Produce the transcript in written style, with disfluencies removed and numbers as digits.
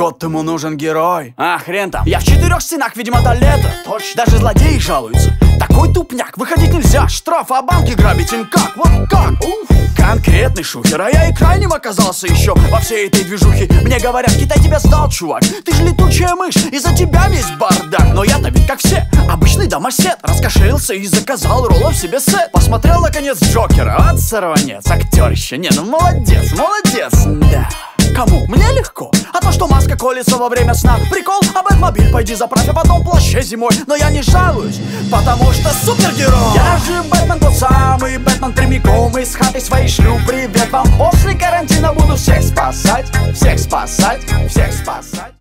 Вот ему нужен герой. А, хрен там. Я в 4 стенах, видимо, до лета. Точно. Даже злодеи жалуются. Такой тупняк, выходить нельзя. Штрафы, а банки грабить им как? Вот как? Конкретный шухер, а я и крайним оказался еще во всей этой движухе. Мне говорят, Китай тебя сдал, чувак. Ты же летучая мышь, из-за тебя весь бардак. Но я-то ведь как все, обычный домосед. Раскошелился и заказал роллов себе сет. Посмотрел, наконец, Джокера, от сорванец. Актерище, не, ну молодец, молодец, да. Кому? Мне легко. А то, что маска колется во время сна, прикол, а Бэтмобиль пойди заправь, а потом плаще зимой. Но я не жалуюсь, потому что супергерой. Я же Бэтмен тот самый, Бэтмен прямиком из хаты своей шлю. Привет вам, после карантина буду всех спасать, всех спасать, всех спасать.